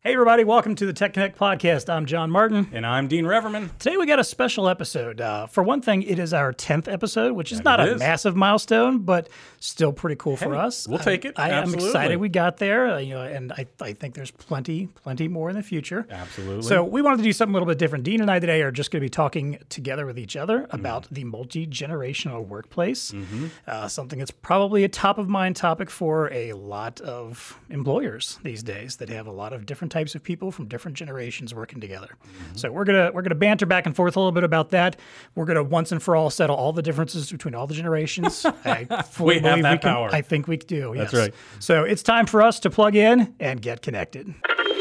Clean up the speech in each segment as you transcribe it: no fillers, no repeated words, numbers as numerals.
Hey everybody, welcome to the Tech Connect podcast. I'm John Martin. And I'm Dean Reverman. Today we got a special episode. For one thing, it is our 10th episode, which is not a massive milestone, but still pretty cool for us. We'll take it. I am excited we got there, and I think there's plenty more in the future. Absolutely. So we wanted to do something a little bit different. Dean and I today are just going to be talking together with each other about the multi-generational workplace, something that's probably a top-of-mind topic for a lot of employers these days that have a lot of different types of people from different generations working together. So we're gonna banter back and forth a little bit about that. We're gonna once and for all settle all the differences between all the generations. I fully We have believe that we can. power. I think we do. That's yes. right. So it's time for us to plug in and get connected.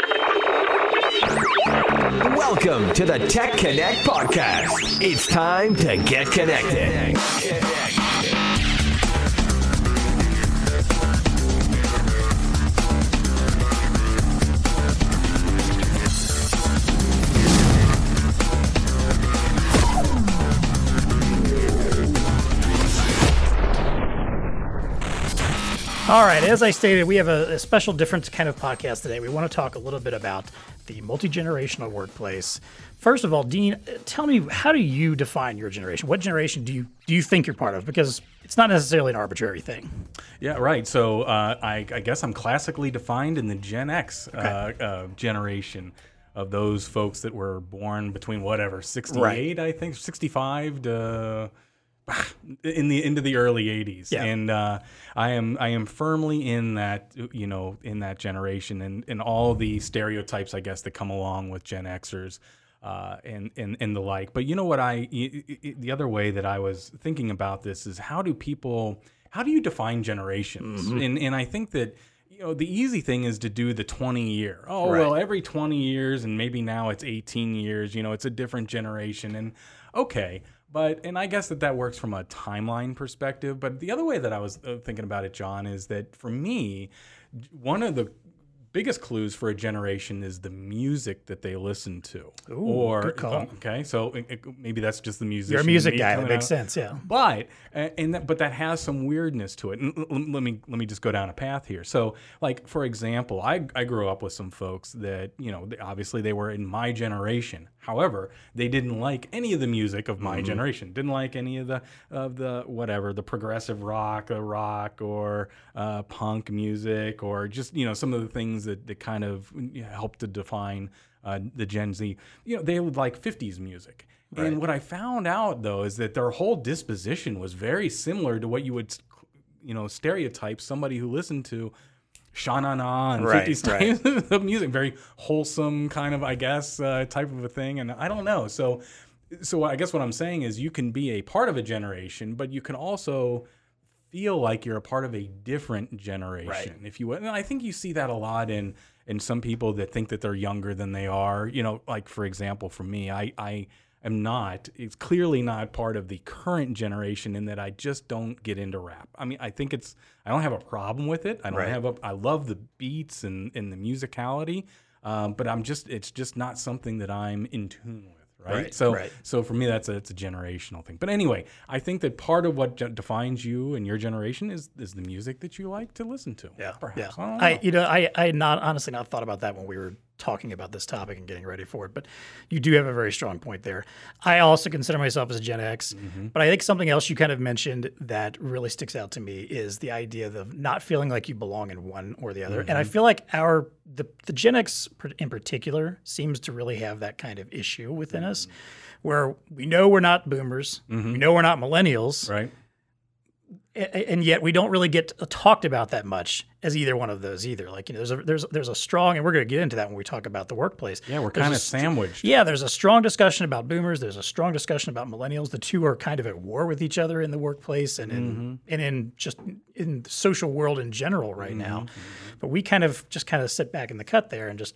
Welcome to the Tech Connect podcast. It's time to get connected. All right, as I stated, we have a special different kind of podcast today. We want to talk a little bit about the multi-generational workplace. First of all, Dean, tell me, how do you define your generation? What generation do you think you're part of? Because it's not necessarily an arbitrary thing. Yeah, right. So I guess I'm classically defined in the Gen X generation of those folks that were born between 68, I think, 65 to into the early 80s. Yeah. And I am firmly in that, in that generation and all the stereotypes, I guess, that come along with Gen Xers and the like. But you know what, the other way that I was thinking about this is how do you define generations? And I think that the easy thing is to do the 20-year. Oh, right. Well, every 20 years, and maybe now it's 18 years, it's a different generation. And okay, and I guess that works from a timeline perspective. But the other way that I was thinking about it, John, is that for me, one of the biggest clues for a generation is the music that they listen to. Ooh, good call. Okay, so maybe that's just the music. You're a music guy. That makes sense. Yeah. But that has some weirdness to it. And let me just go down a path here. So, like for example, I grew up with some folks that obviously they were in my generation. However, they didn't like any of the music of my generation. Didn't like any of the progressive rock, or punk music, or just some of the things that kind of help to define the Gen Z. They would like 50s music. Right. And what I found out, though, is that their whole disposition was very similar to what you would, stereotype somebody who listened to Sha Na Na and 50s type of music. Very wholesome kind of, I guess, type of a thing. And I don't know. So I guess what I'm saying is you can be a part of a generation, but you can also feel like you're a part of a different generation, if you will. And I think you see that a lot in some people that think that they're younger than they are. Like, for example, for me, it's clearly not part of the current generation in that I just don't get into rap. I mean, I don't have a problem with it. I love the beats and the musicality, but it's just not something that I'm in tune with. Right. So for me, it's a generational thing. But anyway, I think that part of what defines you and your generation is the music that you like to listen to. Yeah. Perhaps. Yeah. I don't know. I had honestly not thought about that when we were talking about this topic and getting ready for it, but you do have a very strong point there. I also consider myself as a Gen X, but I think something else you kind of mentioned that really sticks out to me is the idea of not feeling like you belong in one or the other. And I feel like the Gen X in particular seems to really have that kind of issue within us, where we know we're not boomers, we know we're not millennials, Right. And yet we don't really get talked about that much as either one of those either. Like, there's a strong, and we're going to get into that when we talk about the workplace. Yeah, we're kind of sandwiched. Yeah, there's a strong discussion about boomers. There's a strong discussion about millennials. The two are kind of at war with each other in the workplace and in the social world in general right now. But we kind of sit back in the cut there and just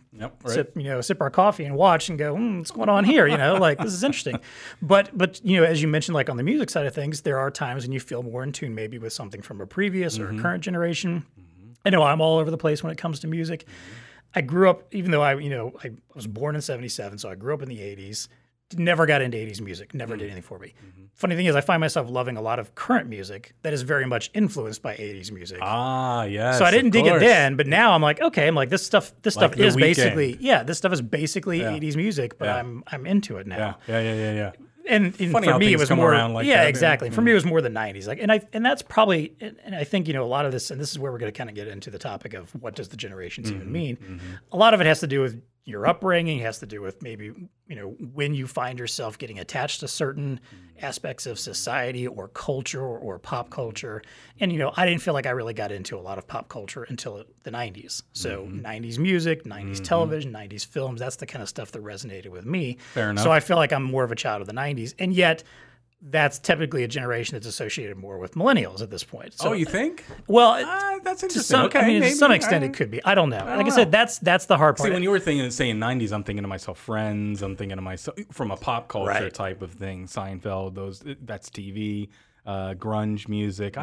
sip our coffee and watch and go, what's going on here? Like, this is interesting. But as you mentioned, like on the music side of things, there are times when you feel more in tune maybe with something from a previous or a current generation. I know I'm all over the place when it comes to music. I grew up, even though I was born in '77, so I grew up in the '80s. never got into 80s music, never did anything for me. Funny thing is, I find myself loving a lot of current music that is very much influenced by 80s music. Ah, yes. So I didn't dig it course. then, but now I'm like, okay, I'm like, this stuff The is Weeknd. basically, this stuff is basically 80s music, but I'm into it now. Yeah. And Funny for how me, it things was come more, around like yeah, that. exactly. For me, it was more the 90s. Like, and that's probably, and I think, a lot of this, and this is where we're going to kind of get into the topic of what does the generations even mean. A lot of it has to do with your upbringing, has to do with maybe, when you find yourself getting attached to certain aspects of society or culture or pop culture. And, I didn't feel like I really got into a lot of pop culture until the 90s. So 90s music, 90s television, 90s films, that's the kind of stuff that resonated with me. Fair enough. So I feel like I'm more of a child of the 90s. And yet, that's typically a generation that's associated more with millennials at this point. So, you think? well, That's to interesting. some, Okay, I mean, to maybe. some extent, it could be. I don't know. Like I said, that's the hard part. See, when you were saying 90s, I'm thinking to myself Friends. I'm thinking to myself from a pop culture Right. type of thing. Seinfeld, that's TV, grunge music.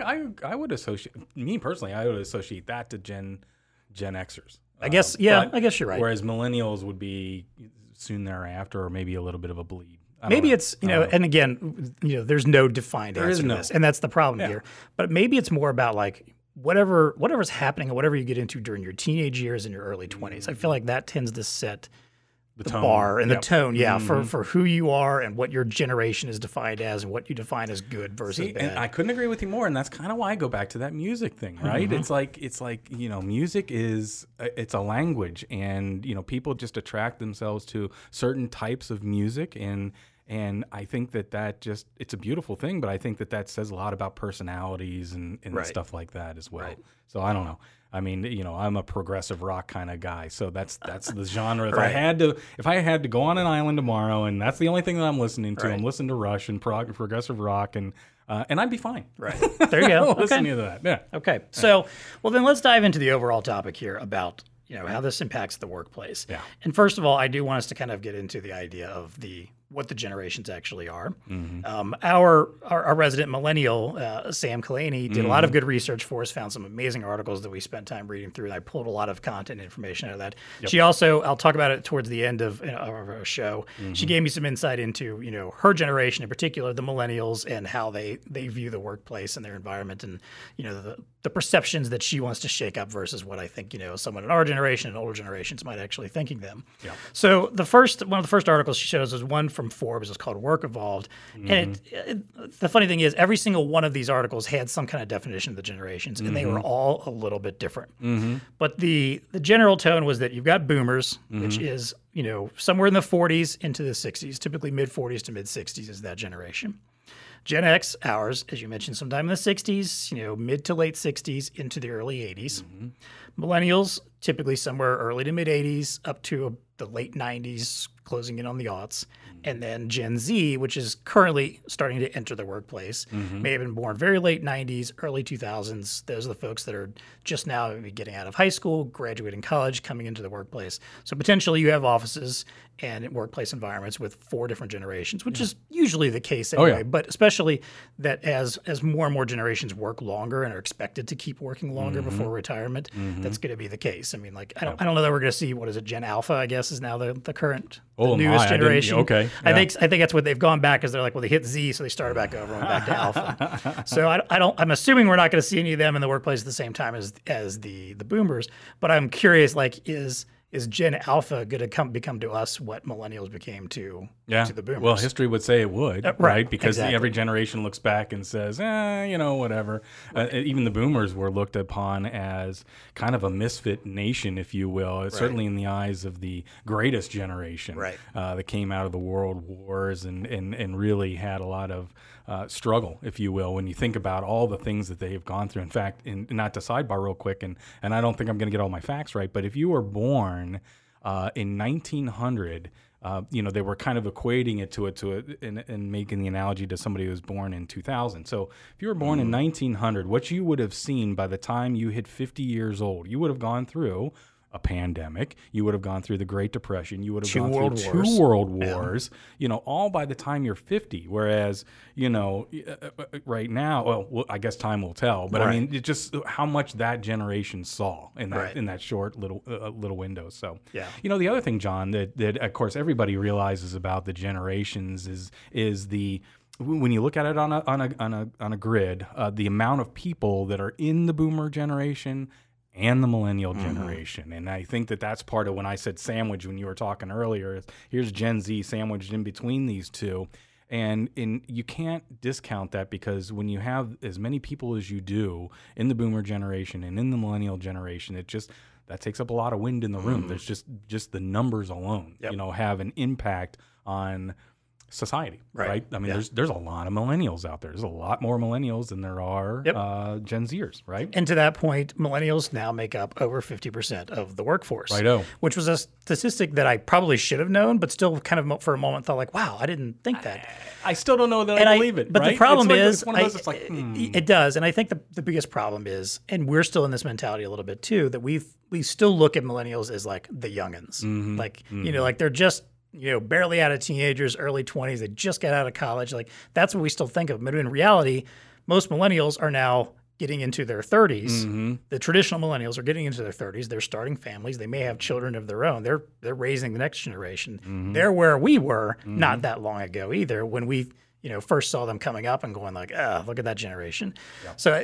I would associate, me personally, I would associate that to Gen Xers. I guess, I guess you're right. Whereas millennials would be soon thereafter, or maybe a little bit of a bleed. I don't Maybe know. it's, and again, there's no defined answer is to no. this, and that's the problem here. But maybe it's more about like whatever's happening and whatever you get into during your teenage years and your early 20s. I feel like that tends to set the tone. bar and Yep. the tone, for who you are and what your generation is defined as and what you define as good versus bad. And I couldn't agree with you more, and that's kind of why I go back to that music thing, right? It's like music is it's a language, and people just attract themselves to certain types of music, and I think that just it's a beautiful thing, but I think that says a lot about personalities and Right. stuff like that as well. Right. So I don't know. I mean, I'm a progressive rock kind of guy, so that's the genre. If Right. I had to go on an island tomorrow, and that's the only thing that I'm listening to, Right. I'm listening to Rush and progressive rock, and I'd be fine. Right. There you go. Listening Okay. to that. Yeah. Okay. So, well, then let's dive into the overall topic here about, how this impacts the workplace. Yeah. And first of all, I do want us to kind of get into the idea of what the generations actually are. Our resident millennial, Sam Kalani, did a lot of good research for us, found some amazing articles that we spent time reading through, and I pulled a lot of content information out of that. She also, I'll talk about it towards the end of our show, she gave me some insight into, her generation in particular, the millennials, and how they view the workplace and their environment, and, the perceptions that she wants to shake up versus what I think, someone in our generation and older generations might actually thinking them. Yeah. So one of the first articles she showed us was one from Forbes. It's called Work Evolved. And the funny thing is, every single one of these articles had some kind of definition of the generations, and they were all a little bit different. But the general tone was that you've got boomers, which is, somewhere in the 40s into the 60s, typically mid 40s to mid 60s is that generation. Gen X, ours, as you mentioned, sometime in the 60s, mid to late 60s into the early 80s. Millennials, typically somewhere early to mid 80s up to the late 90s, closing in on the aughts. And then Gen Z, which is currently starting to enter the workplace, may have been born very late 90s, early 2000s. Those are the folks that are just now maybe getting out of high school, graduating college, coming into the workplace. So potentially you have offices and workplace environments with 4 different generations, which is usually the case anyway. yeah. But especially that as more and more generations work longer and are expected to keep working longer before retirement, that's going to be the case. I mean, like I don't know that we're going to see, what is it, Gen Alpha, I guess, is now the current Oh, the newest my, I didn't- generation. okay, I yeah. think that's what they've gone back, is they're like, well, they hit Z, so they started back over and went back to Alpha. So I'm assuming we're not going to see any of them in the workplace at the same time as the boomers. But I'm curious, like, is Gen Alpha going to become to us what millennials became to the boomers? Well, history would say it would, right, right? Because exactly. every generation looks back and says, whatever. Even the boomers were looked upon as kind of a misfit nation, if you will, certainly in the eyes of the greatest generation Right. that came out of the world wars and really had a lot of struggle, if you will, when you think about all the things that they have gone through. In fact, not to sidebar real quick, and I don't think I'm going to get all my facts right, but if you were born in 1900, they were kind of equating it and making the analogy to somebody who was born in 2000. So if you were born in 1900, what you would have seen by the time you hit 50 years old, you would have gone through a pandemic. You would have gone through the Great Depression. You would have Two gone world through wars. two world wars, all by the time you're 50. Whereas, right now, well, I guess time will tell. But I mean, it's just how much that generation saw in that short little window. So, the other thing, John, that of course everybody realizes about the generations is the when you look at it on a grid, the amount of people that are in the boomer generation and the millennial generation. And I think that's part of when I said sandwich when you were talking earlier. Here's Gen Z sandwiched in between these two. And you can't discount that, because when you have as many people as you do in the boomer generation and in the millennial generation, that takes up a lot of wind in the room. There's just the numbers alone, have an impact on society, right? I mean, there's a lot of millennials out there. There's a lot more millennials than there are Gen Zers, right? And to that point, millennials now make up over 50% of the workforce. Righto. Which was a statistic that I probably should have known, but still kind of for a moment thought like, wow, I didn't think that. I still don't know that I believe it. But right? the problem is, it's one of those, it does. And I think the biggest problem is, and we're still in this mentality a little bit too, that we still look at millennials as like the youngins. Like, like they're just, barely out of teenagers, early 20s. They just got out of college. Like, that's what we still think of. But in reality, most millennials are now getting into their 30s. The traditional millennials are getting into their 30s. They're starting families. They may have children of their own. They're raising the next generation. They're where we were not that long ago either, when we first saw them coming up and going like, look at that generation. So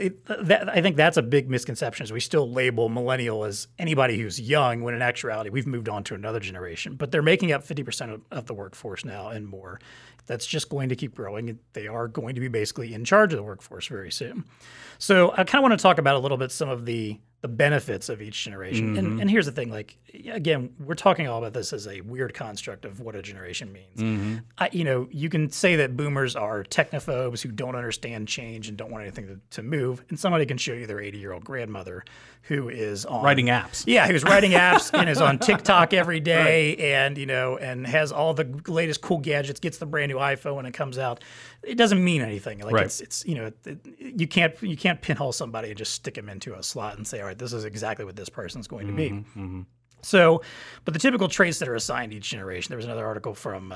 I think that's a big misconception, is we still label millennial as anybody who's young, when in actuality we've moved on to another generation. But they're making up 50% of the workforce now and more. That's just going to keep growing. They are going to be basically in charge of the workforce very soon. So I kind of want to talk about a little bit some of the benefits of each generation. And here's the thing, like, again, we're talking all about this as a weird construct of what a generation means. You can say that boomers are technophobes who don't understand change and don't want anything to move. And somebody can show you their 80-year-old grandmother who is on writing apps. Yeah, who's writing apps and is on TikTok every day and has all the latest cool gadgets, gets the brand new iPhone when it comes out. It doesn't mean anything. Like it's you can't pinhole somebody and just stick them into a slot and say, all right, this is exactly what this person's going to be. So, but the typical traits that are assigned each generation, there was another article from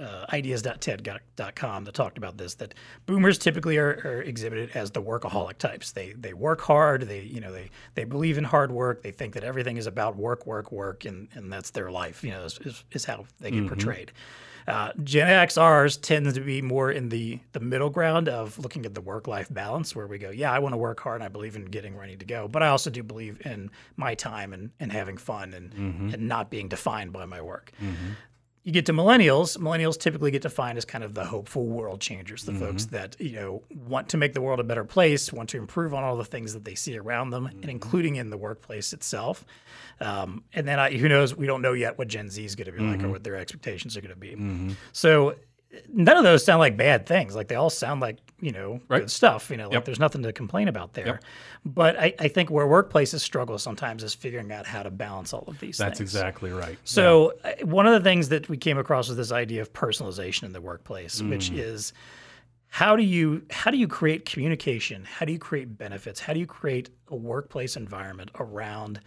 ideas.ted.com that talked about this, that boomers typically are exhibited as the workaholic types. They work hard, they believe in hard work, they think that everything is about work, and that's their life, is how they get portrayed. Gen XRs tend to be more in the middle ground of looking at the work-life balance, where we go, yeah, I want to work hard and I believe in getting ready to go, but I also do believe in my time and having fun and not being defined by my work. You get to millennials. Millennials typically get defined as kind of the hopeful world changers, the folks that want to make the world a better place, want to improve on all the things that they see around them, and including in the workplace itself. And then who knows? We don't know yet what Gen Z is going to be like or what their expectations are going to be. So none of those sound like bad things. Like, they all sound like good stuff. Like there's nothing to complain about there. But I think where workplaces struggle sometimes is figuring out how to balance all of these things. That's exactly right. So one of the things that we came across was this idea of personalization in the workplace, which is how do you create communication? How do you create benefits? How do you create a workplace environment around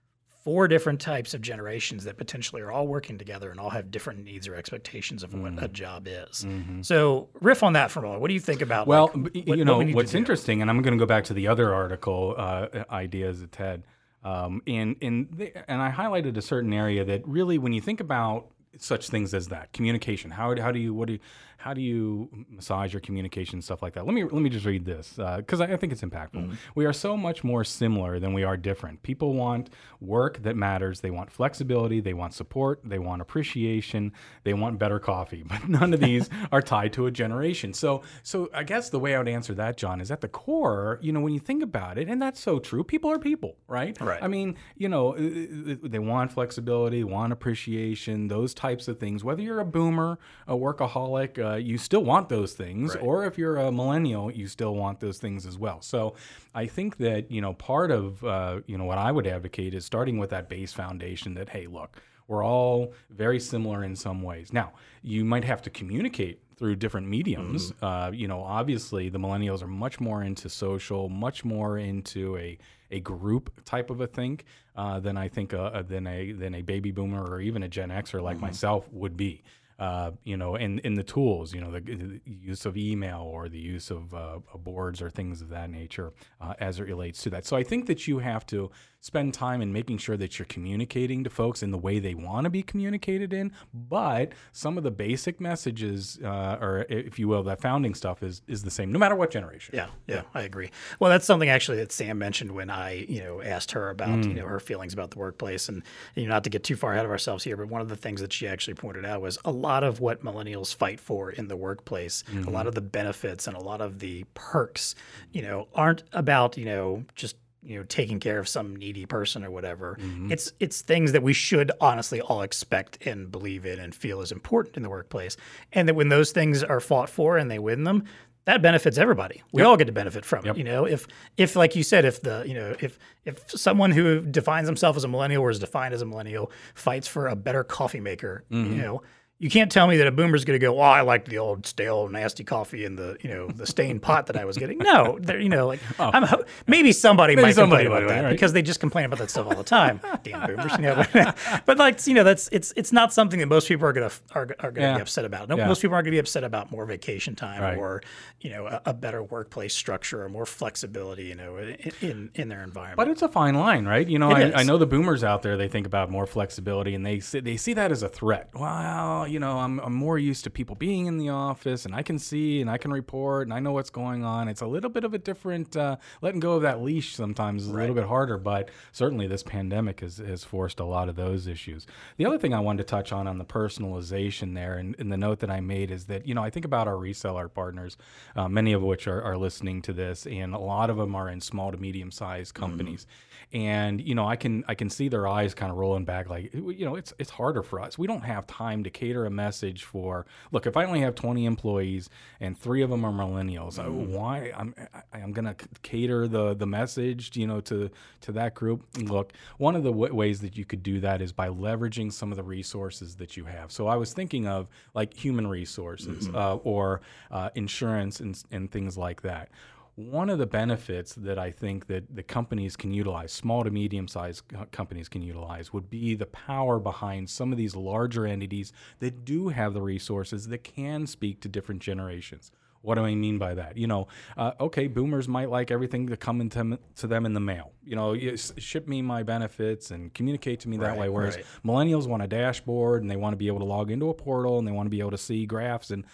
4 different types of generations that potentially are all working together and all have different needs or expectations of what a job is? So riff on that for a moment. What do you think about? Well, what's interesting, and I'm going to go back to the other article, Ideas at TED, and I highlighted a certain area that really, when you think about such things as that communication, how do you massage your communication, stuff like that? Let me just read this because I think it's impactful. We are so much more similar than we are different. People want work that matters. They want flexibility. They want support. They want appreciation. They want better coffee. But none of these are tied to a generation. So I guess the way I would answer that, John, is at the core, when you think about it, and that's so true. People are people, right? Right. I mean, they want flexibility, want appreciation, those types of things. Whether you're a boomer, a workaholic, you still want those things, or if you're a millennial, you still want those things as well. So I think that, part of, what I would advocate is starting with that base foundation that, hey, look, we're all very similar in some ways. Now, you might have to communicate through different mediums. Obviously the millennials are much more into social, much more into a a group type of a think than I think than a baby boomer or even a Gen Xer like myself would be. In the tools, the use of email or the use of boards or things of that nature as it relates to that. So I think that you have to spend time in making sure that you're communicating to folks in the way they want to be communicated in, but some of the basic messages, or if you will, that founding stuff is the same, no matter what generation. Yeah, I agree. Well, that's something actually that Sam mentioned when I, asked her about, her feelings about the workplace, and not to get too far ahead of ourselves here, but one of the things that she actually pointed out was a lot of what millennials fight for in the workplace, a lot of the benefits and a lot of the perks, aren't about, just taking care of some needy person or whatever. It's things that we should honestly all expect and believe in and feel is important in the workplace. And that when those things are fought for and they win them, that benefits everybody. We all get to benefit from it. If like you said, if someone who defines themselves as a millennial or is defined as a millennial fights for a better coffee maker, you can't tell me that a boomer's going to go, I like the old stale, nasty coffee in the, the stained pot that I was getting. No, maybe somebody might complain about that because they just complain about that stuff all the time. Damn boomers, But it's not something that most people are going to be upset about. Most people aren't going to be upset about more vacation time or, a better workplace structure or more flexibility, in their environment. But it's a fine line, right? I know the boomers out there, they think about more flexibility and they see that as a threat. Wow. I'm more used to people being in the office and I can see and I can report and I know what's going on. It's a little bit of a different, letting go of that leash sometimes is a little bit harder, but certainly this pandemic has forced a lot of those issues. The other thing I wanted to touch on the personalization there and the note that I made is that, I think about our reseller partners, many of which are listening to this, and a lot of them are in small to medium sized companies. And, I can see their eyes kind of rolling back like, it's harder for us. We don't have time to cater a message for, look, if I only have 20 employees and 3 of them are millennials, why I'm going to cater the message, to that group. Look, one of the ways that you could do that is by leveraging some of the resources that you have. So I was thinking of like human resources or insurance and things like that. One of the benefits that I think that the companies can utilize, small to medium-sized companies can utilize, would be the power behind some of these larger entities that do have the resources that can speak to different generations. What do I mean by that? Okay, boomers might like everything to come to them in the mail. Ship me my benefits and communicate to me that way. Whereas millennials want a dashboard and they want to be able to log into a portal and they want to be able to see graphs and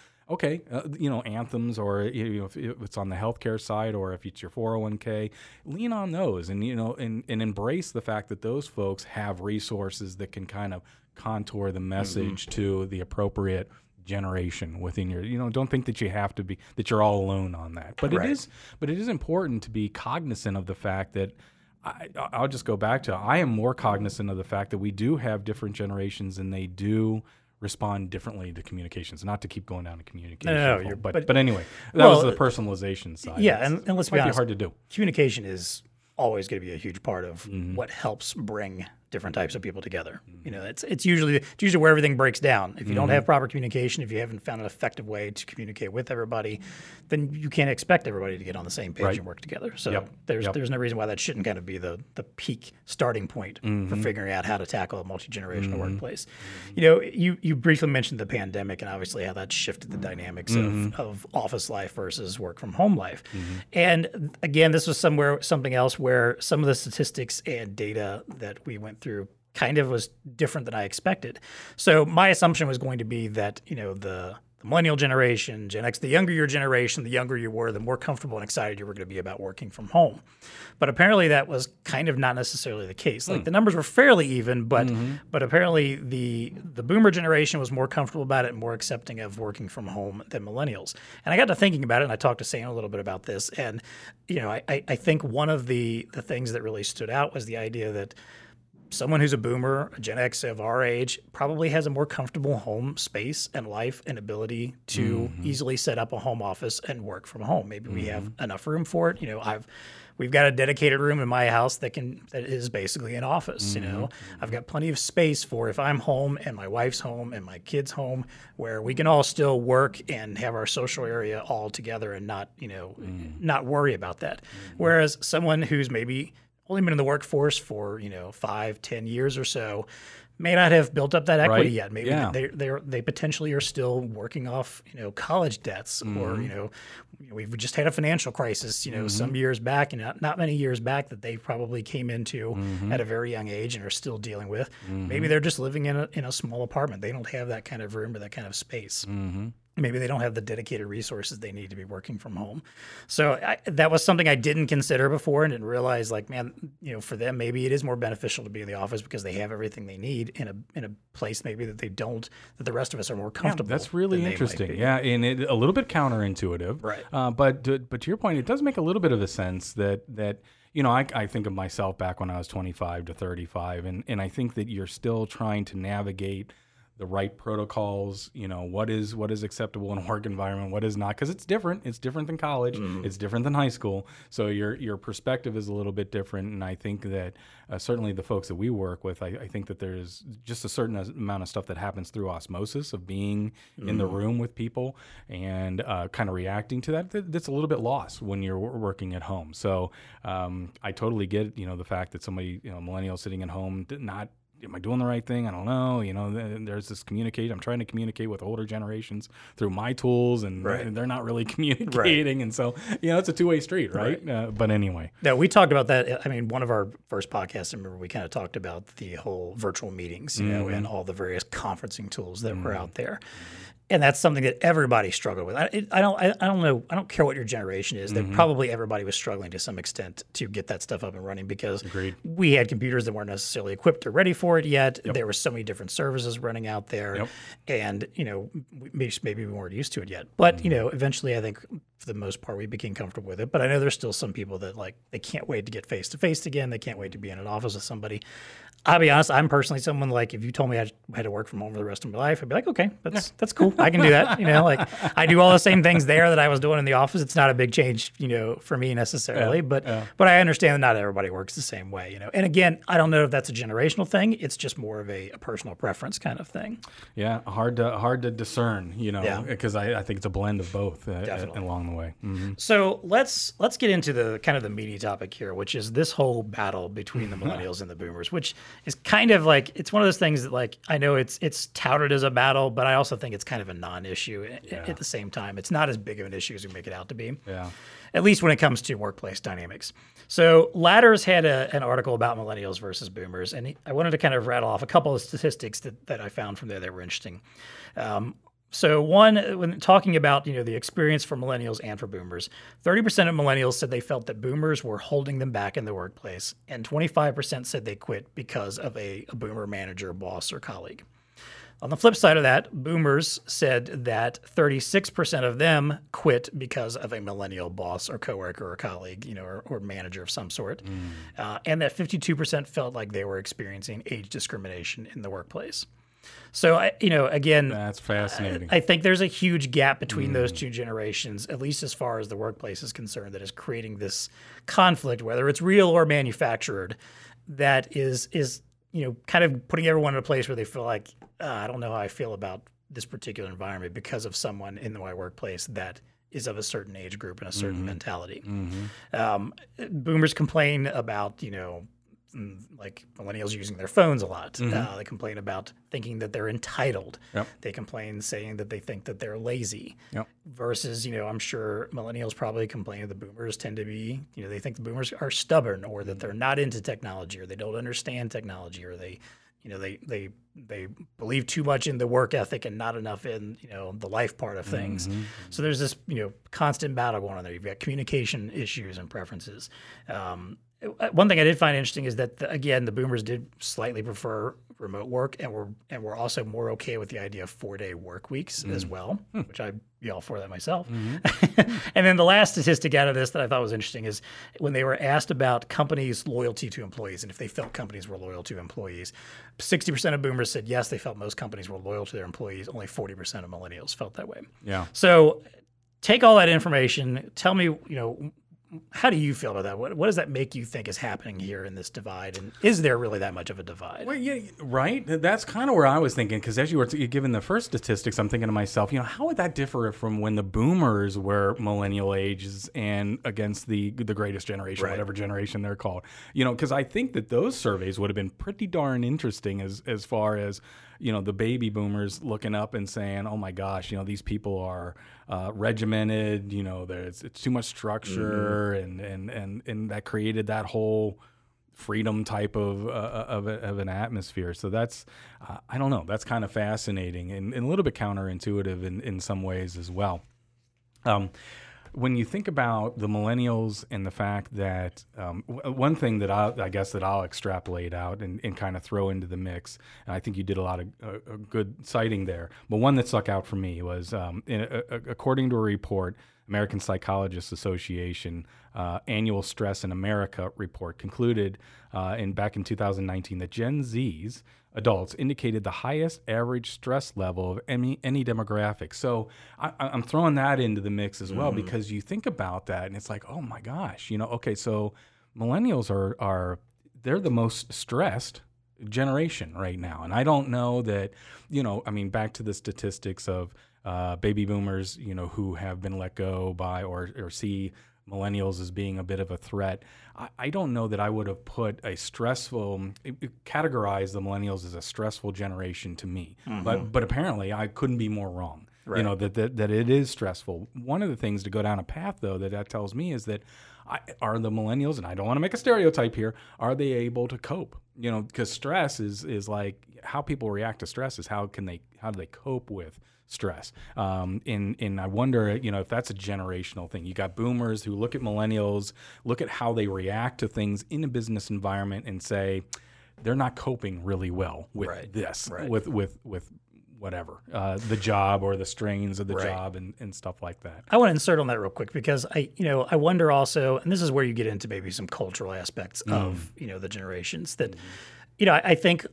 anthems, or if it's on the healthcare side, or if it's your 401k, lean on those and and embrace the fact that those folks have resources that can kind of contour the message to the appropriate generation within your. Don't think that you have to be that you're all alone on that. But it is important to be cognizant of the fact that. I'll just go back to I am more cognizant of the fact that we do have different generations and they do respond differently to communications, not to keep going down to communication. But anyway, that was the personalization side. Yeah, and let's be honest, hard to do. Communication is always going to be a huge part of what helps bring different types of people together. It's usually where everything breaks down. If you don't have proper communication, if you haven't found an effective way to communicate with everybody, then you can't expect everybody to get on the same page and work together. So there's no reason why that shouldn't kind of be the peak starting point for figuring out how to tackle a multi-generational workplace. You briefly mentioned the pandemic and obviously how that shifted the dynamics of office life versus work from home life. And again, this was something else where some of the statistics and data that we went through kind of was different than I expected. So my assumption was going to be that, the millennial generation, Gen X, the younger your generation, the younger you were, the more comfortable and excited you were going to be about working from home. But apparently that was kind of not necessarily the case. Like the numbers were fairly even, but apparently the boomer generation was more comfortable about it and more accepting of working from home than millennials. And I got to thinking about it, and I talked to Sam a little bit about this. And, I think one of the things that really stood out was the idea that someone who's a boomer, a Gen X of our age, probably has a more comfortable home space and life and ability to easily set up a home office and work from home. Maybe we have enough room for it. We've got a dedicated room in my house that is basically an office. I've got plenty of space for if I'm home and my wife's home and my kids home, where we can all still work and have our social area all together and not worry about that. Whereas someone who's maybe only been in the workforce for 5-10 years or so, may not have built up that equity Right. yet. Maybe Yeah. they potentially are still working off college debts, or we've just had a financial crisis some years back, and not many years back, that they probably came into at a very young age and are still dealing with. Maybe they're just living in a small apartment. They don't have that kind of room or that kind of space. Maybe they don't have the dedicated resources they need to be working from home. So that was something I didn't consider before, and didn't realize, like, man, for them, maybe it is more beneficial to be in the office because they have everything they need in a place maybe that they don't, that the rest of us are more comfortable. That's really than they might interesting. be. Yeah, and a little bit counterintuitive. Right. But to your point, it does make a little bit of a sense that I think of myself back when I was 25 to 35, and I think that you're still trying to navigate the right protocols, what is acceptable in a work environment, what is not, because it's different. It's different than college. It's different than high school. So your perspective is a little bit different. And I think that certainly the folks that we work with, I think that there's just a certain amount of stuff that happens through osmosis of being in the room with people and kind of reacting to that's a little bit lost when you're working at home. So I totally get, the fact that somebody, millennial sitting at home, am I doing the right thing? I don't know. There's this communicate. I'm trying to communicate with older generations through my tools, and they're not really communicating. Right. And so, it's a two-way street, right? But anyway. No, we talked about that. I mean, one of our first podcasts, I remember we kind of talked about the whole virtual meetings, and all the various conferencing tools that were out there. And that's something that everybody struggled with. I don't know. I don't care what your generation is. That probably everybody was struggling to some extent to get that stuff up and running because we had computers that weren't necessarily equipped or ready for it yet. There were so many different services running out there, and maybe we weren't used to it yet. But eventually, I think for the most part, we became comfortable with it. But I know there's still some people that they can't wait to get face to face again. They can't wait to be in an office with somebody. I'll be honest, I'm personally someone if you told me I had to work from home for the rest of my life, I'd be like, okay, that's cool. I can do that. I do all the same things there that I was doing in the office. It's not a big change, for me necessarily, but I understand that not everybody works the same way, And again, I don't know if that's a generational thing. It's just more of a personal preference kind of thing. Yeah, hard to discern, because I think it's a blend of both along the way. So let's get into the kind of the meaty topic here, which is this whole battle between the millennials and the boomers, which is kind of it's one of those things that I know it's touted as a battle, but I also think it's kind of a non-issue at the same time. It's not as big of an issue as we make it out to be. Yeah. At least when it comes to workplace dynamics. So Ladders had an article about millennials versus boomers, and I wanted to kind of rattle off a couple of statistics that I found from there that were interesting. So one, when talking about the experience for millennials and for boomers, 30% of millennials said they felt that boomers were holding them back in the workplace, and 25% said they quit because of a boomer manager, boss, or colleague. On the flip side of that, boomers said that 36% of them quit because of a millennial boss or coworker or colleague, or manager of some sort, and that 52% felt like they were experiencing age discrimination in the workplace. So, again, that's fascinating. I think there's a huge gap between those two generations, at least as far as the workplace is concerned, that is creating this conflict, whether it's real or manufactured, that is kind of putting everyone in a place where they feel like, I don't know how I feel about this particular environment because of someone in my workplace that is of a certain age group and a certain mentality. Boomers complain about, millennials using their phones a lot. They complain about thinking that they're entitled. They complain saying that they think that they're lazy. Versus, I'm sure millennials probably complain that the boomers tend to be, they think the boomers are stubborn, or that they're not into technology, or they don't understand technology, or they believe too much in the work ethic and not enough in the life part of things. So there's this constant battle going on there. You've got communication issues and preferences. One thing I did find interesting is that the boomers did slightly prefer remote work, and we're also more okay with the idea of 4-day work weeks as well, which I'd be all for that myself. And then the last statistic out of this that I thought was interesting is when they were asked about companies' loyalty to employees and if they felt companies were loyal to employees, 60% of boomers said yes, they felt most companies were loyal to their employees. Only 40% of millennials felt that way. Yeah. So take all that information. Tell me, how do you feel about that? What does that make you think is happening here in this divide? And is there really that much of a divide? Well, yeah, right. That's kind of where I was thinking, because as you were giving the first statistics, I'm thinking to myself, how would that differ from when the boomers were millennial ages and against the greatest generation, whatever generation they're called? Because I think that those surveys would have been pretty darn interesting as far as the baby boomers looking up and saying, "Oh my gosh, these people are regimented. It's too much structure, and that created that whole freedom type of an atmosphere." So that's I don't know. That's kind of fascinating and a little bit counterintuitive in some ways as well. When you think about the millennials and the fact that one thing that I guess that I'll extrapolate out and kind of throw into the mix, and I think you did a lot of good citing there, but one that stuck out for me was according to a report, American Psychologists Association Annual Stress in America report concluded back in 2019 that Gen Z's adults indicated the highest average stress level of any demographic. So I'm throwing that into the mix as well, because you think about that and it's like, oh my gosh, okay, so millennials are they're the most stressed generation right now. And I don't know that, back to the statistics of baby boomers, who have been let go by or see millennials as being a bit of a threat. I don't know that I would have categorized the millennials as a stressful generation to me. But apparently I couldn't be more wrong. Right. That it is stressful. One of the things to go down a path, though, that tells me is that are the millennials, and I don't want to make a stereotype here, are they able to cope? Because stress is like how people react to stress is how do they cope with stress? And I wonder, if that's a generational thing. You got boomers who look at millennials, look at how they react to things in a business environment and say they're not coping really well with this, with whatever, the job or the strains of the job and stuff like that. I want to insert on that real quick because I wonder also, and this is where you get into maybe some cultural aspects of, the generations that, I think,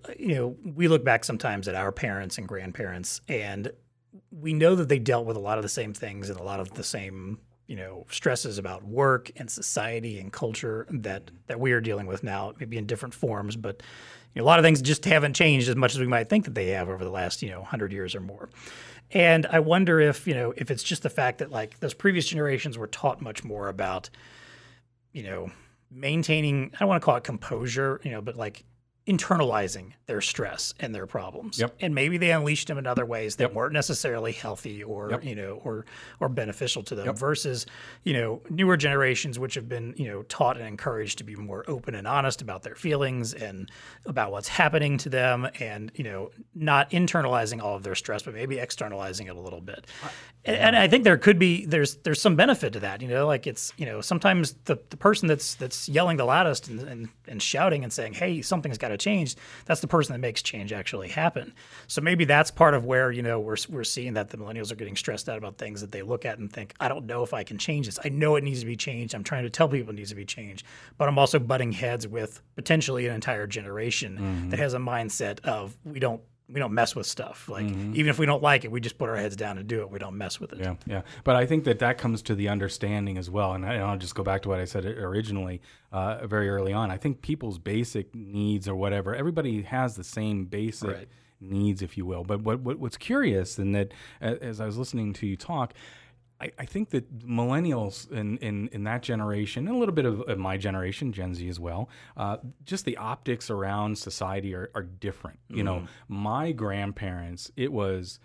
we look back sometimes at our parents and grandparents and we know that they dealt with a lot of the same things and a lot of the same, stresses about work and society and culture that we are dealing with now, maybe in different forms, but a lot of things just haven't changed as much as we might think that they have over the last, 100 years or more. And I wonder if it's just the fact that like those previous generations were taught much more about, maintaining, I don't want to call it composure, but like internalizing their stress and their problems. Yep. And maybe they unleashed them in other ways that weren't necessarily healthy or, or beneficial to them versus, newer generations, which have been, taught and encouraged to be more open and honest about their feelings and about what's happening to them and, not internalizing all of their stress, but maybe externalizing it a little bit. And I think there's some benefit to that, like it's, sometimes the person that's yelling the loudest and shouting and saying, hey, something's got to change, that's the person that makes change actually happen. So maybe that's part of where, we're seeing that the millennials are getting stressed out about things that they look at and think, I don't know if I can change this. I know it needs to be changed. I'm trying to tell people it needs to be changed, but I'm also butting heads with potentially an entire generation that has a mindset of we don't mess with stuff. Like even if we don't like it, we just put our heads down and do it. We don't mess with it. Yeah. But I think that comes to the understanding as well. And I'll just go back to what I said originally, very early on. I think people's basic needs or whatever, everybody has the same basic needs, if you will. But what's curious, and that as I was listening to you talk, I think that millennials in that generation, and a little bit of my generation, Gen Z as well, just the optics around society are different. My grandparents, it was,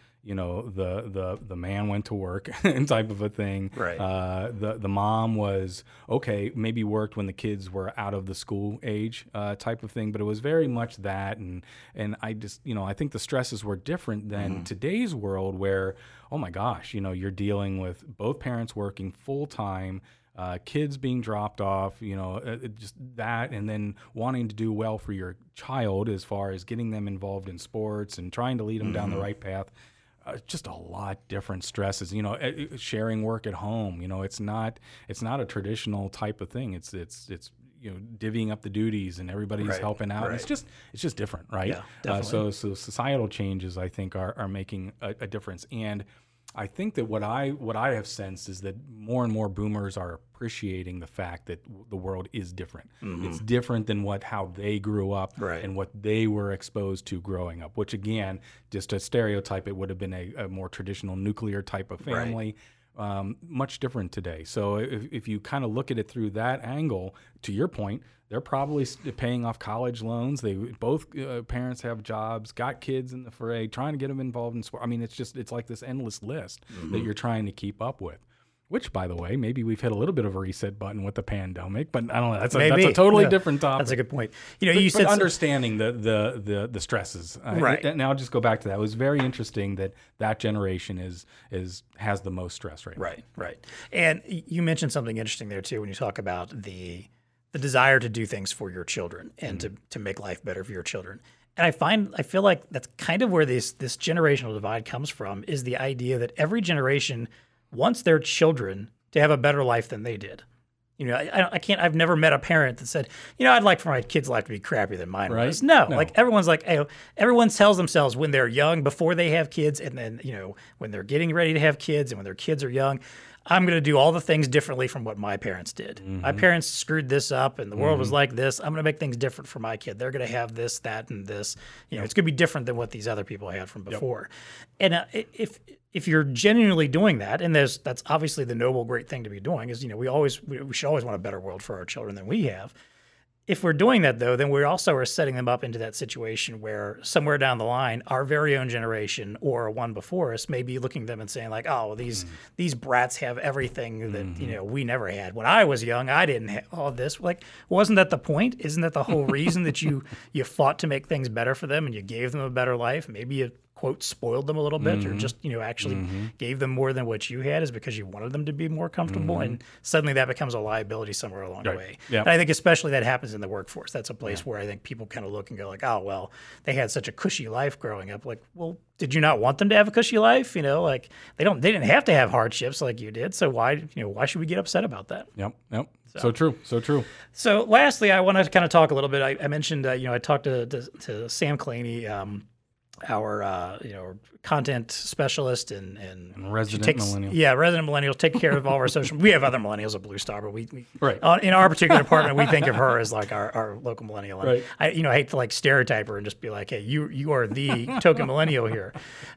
the man went to work type of a thing. Right. The mom was, okay, maybe worked when the kids were out of the school age type of thing, but it was very much that. And I just, I think the stresses were different than today's world where, oh my gosh, you're dealing with both parents working full time, kids being dropped off, just that, and then wanting to do well for your child as far as getting them involved in sports and trying to lead them down the right path. Just a lot different stresses, sharing work at home, it's not a traditional type of thing. It's divvying up the duties and everybody's helping out. Right. It's just different. Right. Yeah, definitely. So societal changes, I think, are making a difference. And I think that what I have sensed is that more and more boomers are appreciating the fact that the world is different. It's different than how they grew up and what they were exposed to growing up, which again, just a stereotype, it would have been a more traditional nuclear type of family. Much different today. So if you kind of look at it through that angle, to your point, they're probably paying off college loans. They both parents have jobs, got kids in the fray, trying to get them involved in sport. I mean, it's like this endless list that you're trying to keep up with. Which, by the way, maybe we've hit a little bit of a reset button with the pandemic, but I don't know. That's a totally different topic. That's a good point. You said understanding the stresses. Right. And I'll just go back to that. It was very interesting that generation has the most stress right now. Right. And you mentioned something interesting there too when you talk about the desire to do things for your children and to make life better for your children. And I feel like that's kind of where this generational divide comes from, is the idea that every generation wants their children to have a better life than they did. I've never met a parent that said, I'd like for my kid's life to be crappier than mine was. No, like everyone's like, everyone tells themselves when they're young, before they have kids, and then, when they're getting ready to have kids and when their kids are young, I'm going to do all the things differently from what my parents did. My parents screwed this up and the world was like this. I'm going to make things different for my kid. They're going to have this, that, and this. It's going to be different than what these other people had from before. And if you're genuinely doing that, and that's obviously the noble, great thing to be doing, is, we should always want a better world for our children than we have. If we're doing that, though, then we also are setting them up into that situation where somewhere down the line, our very own generation or one before us may be looking at them and saying like, oh, these brats have everything that, we never had. When I was young, I didn't have all this. Like, wasn't that the point? Isn't that the whole reason that you fought to make things better for them and you gave them a better life? Maybe you, quote, spoiled them a little bit or just, actually gave them more than what you had, is because you wanted them to be more comfortable. And suddenly that becomes a liability somewhere along the way. And I think especially that happens in the workforce. That's a place where I think people kind of look and go like, oh, well, they had such a cushy life growing up. Like, well, did you not want them to have a cushy life? Like they didn't have to have hardships like you did. So why should we get upset about that? Yep. So true. So lastly, I want to kind of talk a little bit. I mentioned, I talked to Sam Claney, our content specialist and resident millennial. Yeah, resident millennial, take care of all of our social. We have other millennials at Blue Star, but we in our particular department, we think of her as like our local millennial. And I hate to like stereotype her and just be like, hey, you are the token millennial here.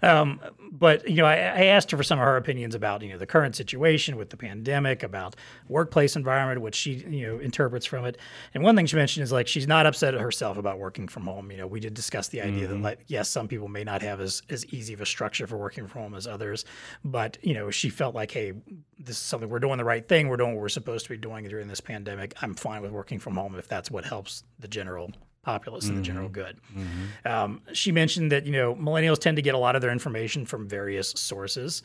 But I asked her for some of her opinions about the current situation with the pandemic, about workplace environment, which she interprets from it. And one thing she mentioned is like she's not upset at herself about working from home. We did discuss the idea that like, yes, some people may not have as easy of a structure for working from home as others, but she felt like, hey, this is something, we're doing the right thing, we're doing what we're supposed to be doing during this pandemic. I'm fine with working from home if that's what helps the general populace and the general good. She mentioned that millennials tend to get a lot of their information from various sources,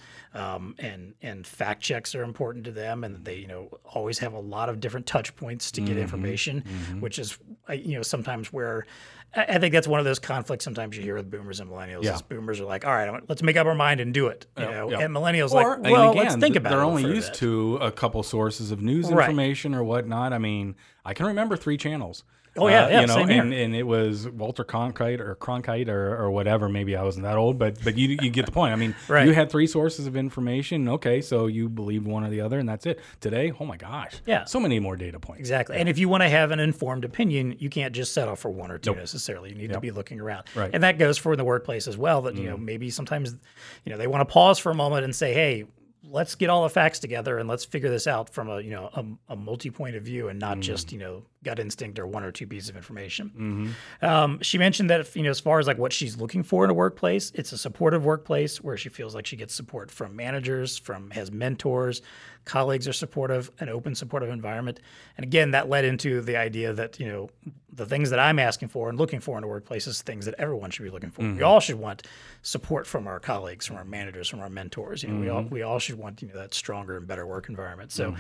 and fact checks are important to them, and they always have a lot of different touch points to get information, which is sometimes where I think that's one of those conflicts sometimes you hear with boomers and millennials. Is boomers are like, all right, let's make up our mind and do it. And millennials let's think about it. They're only used to a couple sources of news information or whatnot. I mean, I can remember 3 channels. Oh yeah, same here. And it was Walter Cronkite or whatever. Maybe I wasn't that old, but you get the point. I mean, you had 3 sources of information. Okay, so you believed one or the other, and that's it. Today, oh my gosh, so many more data points. Exactly. And if you want to have an informed opinion, you can't just settle for 1 or 2 necessarily. You need to be looking around, and that goes for the workplace as well. That maybe sometimes they want to pause for a moment and say, hey, let's get all the facts together and let's figure this out from a multi-point of view and not just gut instinct or 1 or 2 pieces of information. She mentioned that as far as like what she's looking for in a workplace, it's a supportive workplace where she feels like she gets support from managers, has mentors, colleagues are supportive, an open, supportive environment. And again, that led into the idea that the things that I'm asking for and looking for in a workplace is things that everyone should be looking for. We all should want support from our colleagues, from our managers, from our mentors. We all should want that stronger and better work environment. So,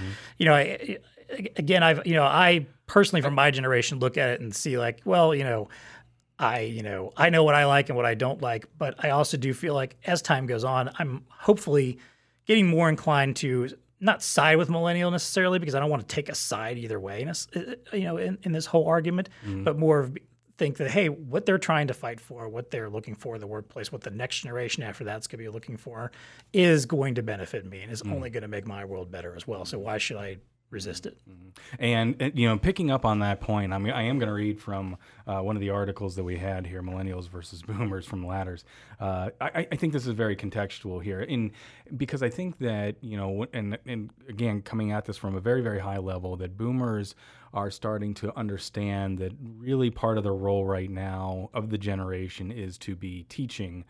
I personally, from my generation, look at it and see like, well, I know what I like and what I don't like, but I also do feel like as time goes on, I'm hopefully getting more inclined to not side with millennial necessarily, because I don't want to take a side either way, in this whole argument, but more of think that, hey, what they're trying to fight for, what they're looking for in the workplace, what the next generation after that's going to be looking for is going to benefit me and is only going to make my world better as well. So why should I resist it? And picking up on that point, I mean, I am going to read from one of the articles that we had here, Millennials versus Boomers from Ladders. I think this is very contextual here, because I think that, and again, coming at this from a very, very high level, that Boomers are starting to understand that really part of the role right now of the generation is to be teaching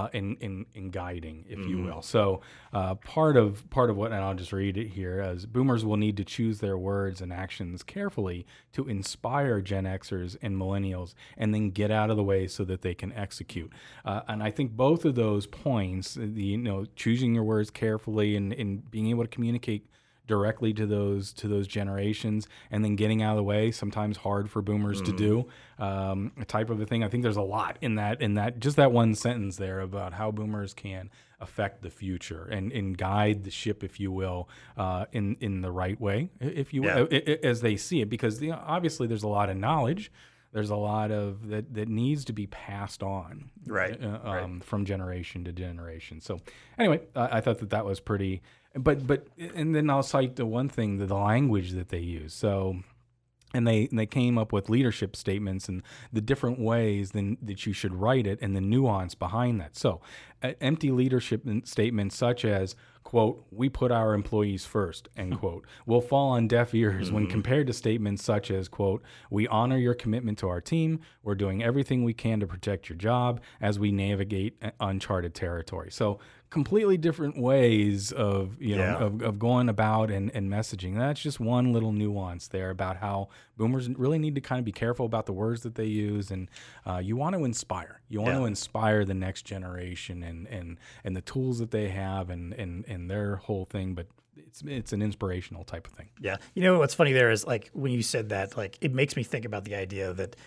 in guiding, if you will. So part of what, and I'll just read it here, as Boomers will need to choose their words and actions carefully to inspire Gen Xers and Millennials, and then get out of the way so that they can execute. And I think both of those points, choosing your words carefully and being able to communicate directly to those generations, and then getting out of the way, sometimes hard for Boomers to do, a type of a thing. I think there's a lot in that just that one sentence there about how Boomers can affect the future and guide the ship, if you will, in the right way, if you will, as they see it, because obviously there's a lot of knowledge. There's a lot of that needs to be passed on, right. From generation to generation. So anyway, I thought that was pretty. But and then I'll cite the one thing, the language that they use. So, and they came up with leadership statements and the different ways that you should write it and the nuance behind that. So, empty leadership statements such as, quote, "We put our employees first," end quote, will fall on deaf ears when compared to statements such as, quote, "We honor your commitment to our team. We're doing everything we can to protect your job as we navigate uncharted territory." So completely different ways of of going about and messaging. That's just one little nuance there about how Boomers really need to kind of be careful about the words that they use, and you want to inspire. You want to inspire the next generation and the tools that they have and their whole thing, but it's an inspirational type of thing. Yeah. What's funny there is, like, when you said that, like, it makes me think about the idea that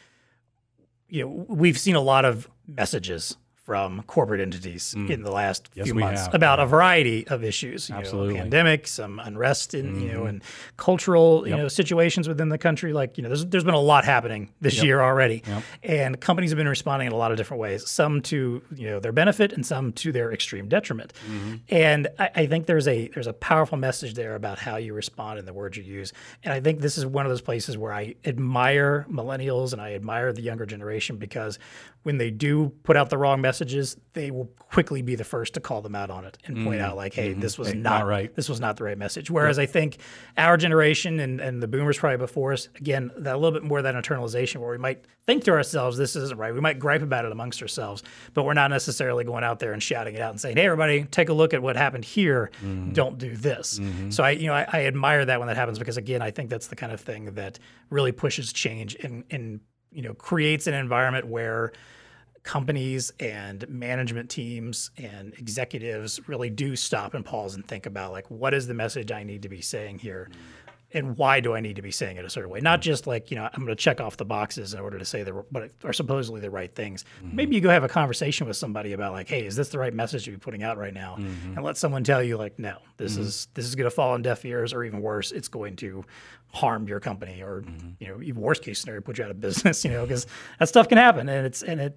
we've seen a lot of messages from corporate entities in the last few months about a variety of issues. Absolutely. Pandemic, some unrest in and cultural situations within the country. Like, there's been a lot happening this year already, and companies have been responding in a lot of different ways. Some to their benefit, and some to their extreme detriment. And I think there's a powerful message there about how you respond and the words you use. And I think this is one of those places where I admire millennials and I admire the younger generation, because when they do put out the wrong messages, they will quickly be the first to call them out on it and point out, like, hey, this was not right. This was not the right message. Whereas I think our generation and the Boomers probably before us, again, that a little bit more of that internalization where we might think to ourselves, this isn't right. We might gripe about it amongst ourselves, but we're not necessarily going out there and shouting it out and saying, hey, everybody, take a look at what happened here. Don't do this. So I admire that when that happens, because, again, I think that's the kind of thing that really pushes change and creates an environment where companies and management teams and executives really do stop and pause and think about, like, what is the message I need to be saying here? And why do I need to be saying it a certain way? Not just like, I'm going to check off the boxes in order to say what are supposedly the right things. Maybe you go have a conversation with somebody about, like, hey, is this the right message to be putting out right now? And let someone tell you, like, no, this is going to fall on deaf ears, or even worse, it's going to harm your company, or even worst case scenario, put you out of business. Because that stuff can happen, and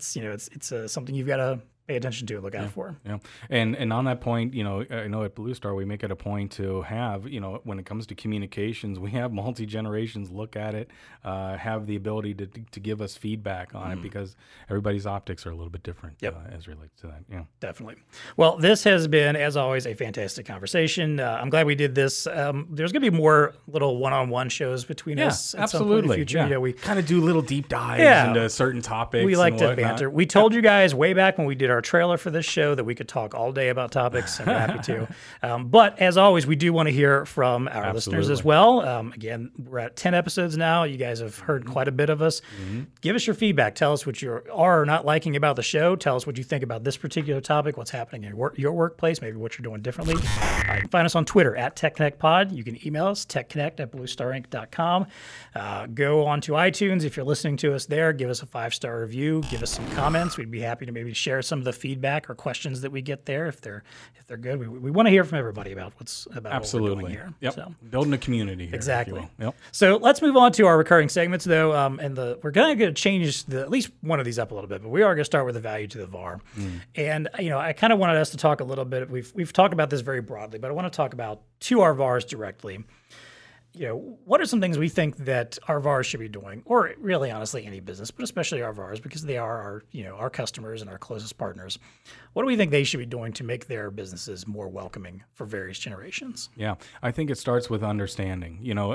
it's something you've got to pay attention to and look out for. Yeah. And on that point, I know at Blue Star we make it a point to have, when it comes to communications, we have multi-generations look at it, have the ability to give us feedback on it, because everybody's optics are a little bit different as relates to that. Yeah, definitely. Well, this has been, as always, a fantastic conversation. I'm glad we did this. There's going to be more little one-on-one shows between us at some point in the future. Yeah. We kind of do little deep dives into certain topics. We like to banter. We told you guys way back when we did our trailer for this show that we could talk all day about topics, and we're happy to. But as always, we do want to hear from our listeners as well. Again, we're at 10 episodes now. You guys have heard quite a bit of us. Give us your feedback. Tell us what you are or not liking about the show. Tell us what you think about this particular topic, what's happening in your workplace, maybe what you're doing differently. You can find us on Twitter at TechConnectPod. You can email us, techconnect@bluestarinc.com. Go onto iTunes if you're listening to us there. Give us a 5-star review. Give us some comments. We'd be happy to maybe share some some of the feedback or questions that we get there. If they're good, we want to hear from everybody about what we're doing here. Yep. So. Building a community here. Exactly. If you will. Yep. So let's move on to our recurring segments, though. We're going to change at least one of these up a little bit, but we are going to start with the value to the VAR. And I kind of wanted us to talk a little bit. We've talked about this very broadly, but I want to talk about to our VARs directly. What are some things we think that our VARs should be doing, or really, honestly, any business, but especially our VARs, because they are our customers and our closest partners. What do we think they should be doing to make their businesses more welcoming for various generations? Yeah, I think it starts with understanding.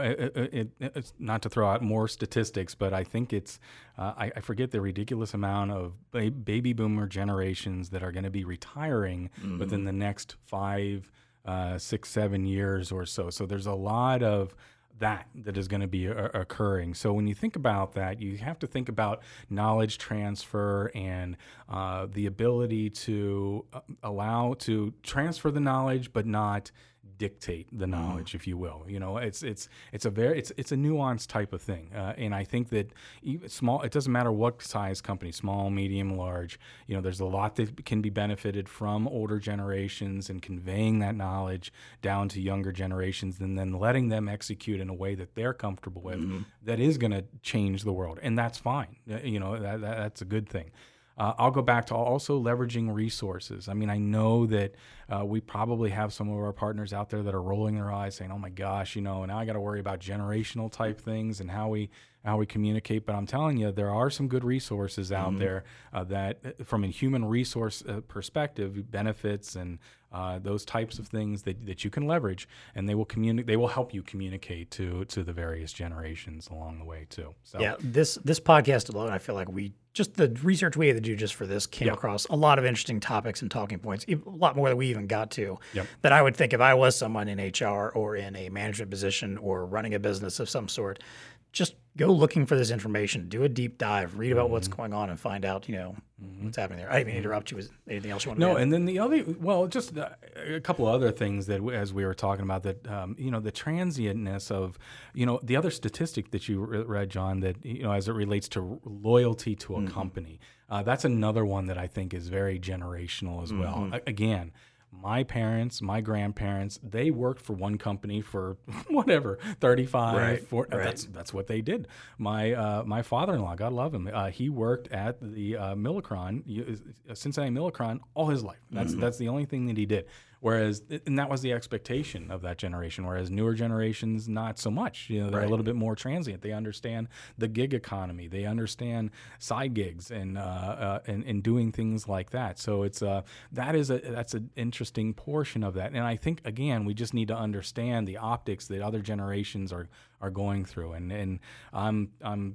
It's not to throw out more statistics, but I think it's I forget the ridiculous amount of baby boomer generations that are going to be retiring within the next 5, 6, 7 years or so. So there's a lot of that is going to be occurring. So when you think about that, you have to think about knowledge transfer and the ability to allow to transfer the knowledge, but not dictate the knowledge, if you will. It's a nuanced type of thing, and I think that even small, it doesn't matter what size company, small, medium, large. There's a lot that can be benefited from older generations and conveying that knowledge down to younger generations, and then letting them execute in a way that they're comfortable with. That is going to change the world, and that's fine. That's a good thing. I'll go back to also leveraging resources. I mean, I know that we probably have some of our partners out there that are rolling their eyes saying, oh my gosh, now I got to worry about generational type things and how we communicate. But I'm telling you, there are some good resources out there that from a human resource perspective, benefits and those types of things that you can leverage, and they will help you communicate to the various generations along the way too. So yeah, this podcast alone, I feel like the research we had to do just for this came across a lot of interesting topics and talking points, a lot more than we even got to, that I would think if I was someone in HR or in a management position or running a business of some sort, just go looking for this information, do a deep dive, read about what's going on, and find out, what's happening there. I didn't mean to interrupt you. Was anything else you want to add? No, and then the other, just a couple other things that, as we were talking about, that, the transientness of, the other statistic that you read, John, that, as it relates to loyalty to a company, that's another one that I think is very generational as well. Again, my parents, my grandparents, they worked for one company for 35, 40. That's what they did. My father-in-law, God love him, he worked at the Millicron, Cincinnati Millicron, all his life. That's the only thing that he did. Whereas, and that was the expectation of that generation. Whereas newer generations, not so much. They're a little bit more transient. They understand the gig economy. They understand side gigs and doing things like that. So that's an interesting portion of that. And I think again, we just need to understand the optics that other generations are going through. And I'm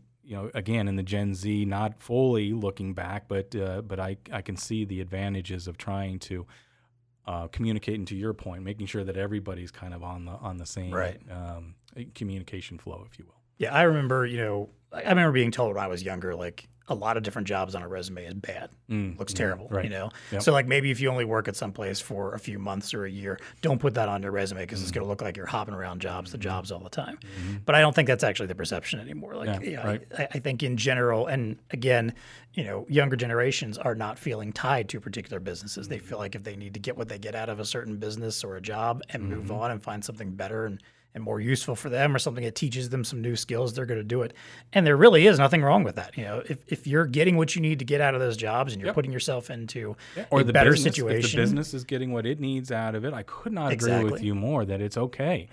again, in the Gen Z, not fully looking back, but I can see the advantages of trying to communicating, to your point, making sure that everybody's kind of on the same communication flow, if you will. Yeah, I remember, I remember being told when I was younger, like a lot of different jobs on a resume is bad, looks terrible, Yep. So like maybe if you only work at some place for a few months or a year, don't put that on your resume because it's going to look like you're hopping around jobs to jobs all the time. But I don't think that's actually the perception anymore. Like, I think in general, and again, younger generations are not feeling tied to particular businesses. They feel like if they need to get what they get out of a certain business or a job and move on and find something better and more useful for them, or something that teaches them some new skills, they're going to do it. And there really is nothing wrong with that. If you're getting what you need to get out of those jobs and you're putting yourself into a better situation. If the business is getting what it needs out of it, I could not agree with you more that it's okay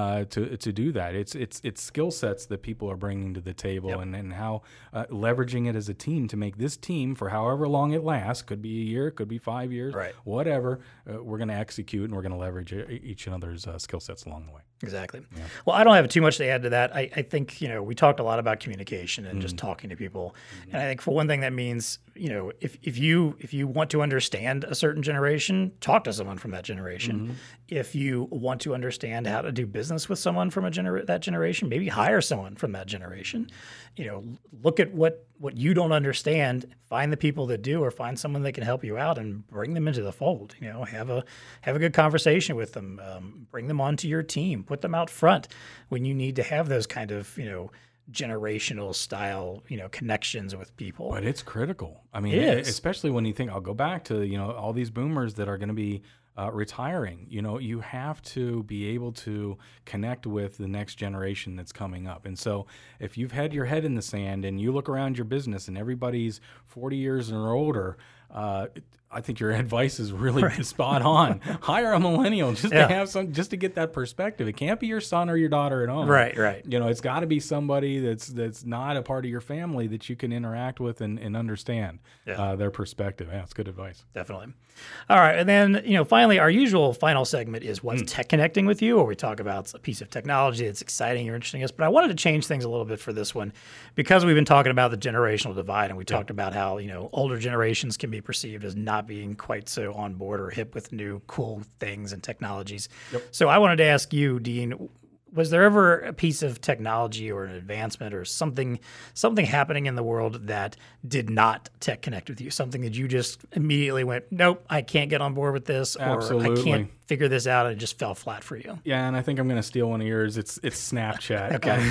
to do that. It's skill sets that people are bringing to the table and how leveraging it as a team to make this team, for however long it lasts, could be a year, could be 5 years, whatever, we're going to execute and we're going to leverage each other's skill sets along the way. Exactly. Yeah. Well, I don't have too much to add to that. I think, we talked a lot about communication and just talking to people. And I think for one thing that means, if you want to understand a certain generation, talk to someone from that generation. If you want to understand how to do business with someone from that generation, maybe hire someone from that generation. Look at what you don't understand, find the people that do, or find someone that can help you out and bring them into the fold. Have a good conversation with them, bring them onto your team, put them out front when you need to have those kind of, generational style, connections with people. But it's critical. I mean, It is. especially when you think, I'll go back to, all these boomers that are going to be retiring. You have to be able to connect with the next generation that's coming up. And so if you've had your head in the sand and you look around your business and everybody's 40 years or older, I think your advice is really spot on. Hire a millennial just to have just to get that perspective. It can't be your son or your daughter at home. Right. It's got to be somebody that's not a part of your family that you can interact with and understand their perspective. Yeah, it's good advice. Definitely. All right. And then, finally, our usual final segment is what's tech connecting with you, where we talk about a piece of technology that's exciting or interesting us. But I wanted to change things a little bit for this one because we've been talking about the generational divide, and we talked about how, older generations can be perceived as not being quite so on board or hip with new cool things and technologies. Yep. So I wanted to ask you, Dean, was there ever a piece of technology or an advancement or something happening in the world that did not tech connect with you? Something that you just immediately went, nope, I can't get on board with this, Absolutely. or I can't figure this out, and it just fell flat for you? Yeah, and I think I'm going to steal one of yours. It's Snapchat. Okay.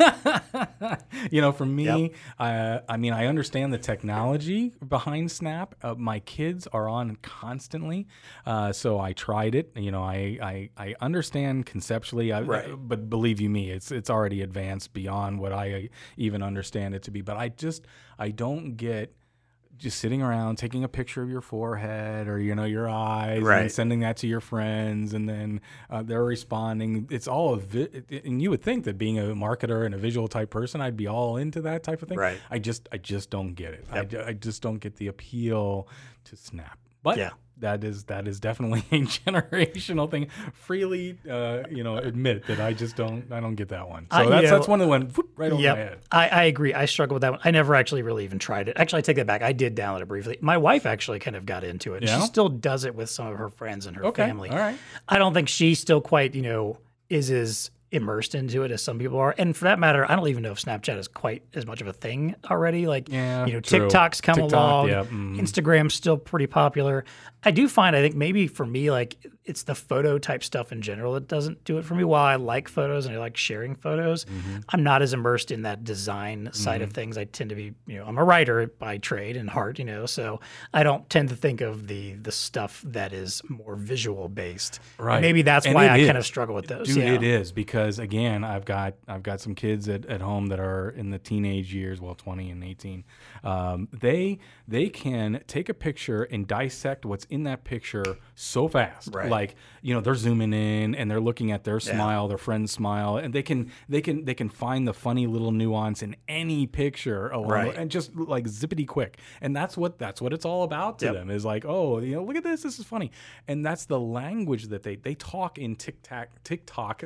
For me, I understand the technology behind Snap. My kids are on constantly, so I tried it. I understand conceptually, but believe you me, it's already advanced beyond what I even understand it to be. But I don't get just sitting around taking a picture of your forehead or your eyes and sending that to your friends, and then they're responding. It's all and you would think that being a marketer and a visual type person, I'd be all into that type of thing. Right. I just don't get it. Yep. I just don't get the appeal to Snap. But that is definitely a generational thing. Freely, admit that I don't get that one. So that's one that went right over my head. I agree. I struggle with that one. I never actually really even tried it. Actually, I take that back. I did download it briefly. My wife actually kind of got into it. Yeah? She still does it with some of her friends and her family. All right. I don't think she still quite, is as immersed into it as some people are. And for that matter, I don't even know if Snapchat is quite as much of a thing already. Like, TikTok's come along. Yeah. Instagram's still pretty popular. I think maybe for me, like, it's the photo type stuff in general that doesn't do it for me. While I like photos and I like sharing photos, I'm not as immersed in that design side of things. I tend to be, I'm a writer by trade and heart, so I don't tend to think of the stuff that is more visual based. Right. And maybe that's why I kind of struggle with those. Dude, it is because again, I've got some kids at home that are in the teenage years, 20 and 18. They can take a picture and dissect what's in that picture so fast. Right. Like, they're zooming in and they're looking at their smile, their friend's smile, and they can find the funny little nuance in any picture and just like zippity quick. And that's what it's all about to them, is like, oh, look at this is funny. And that's the language that they talk in TikTok type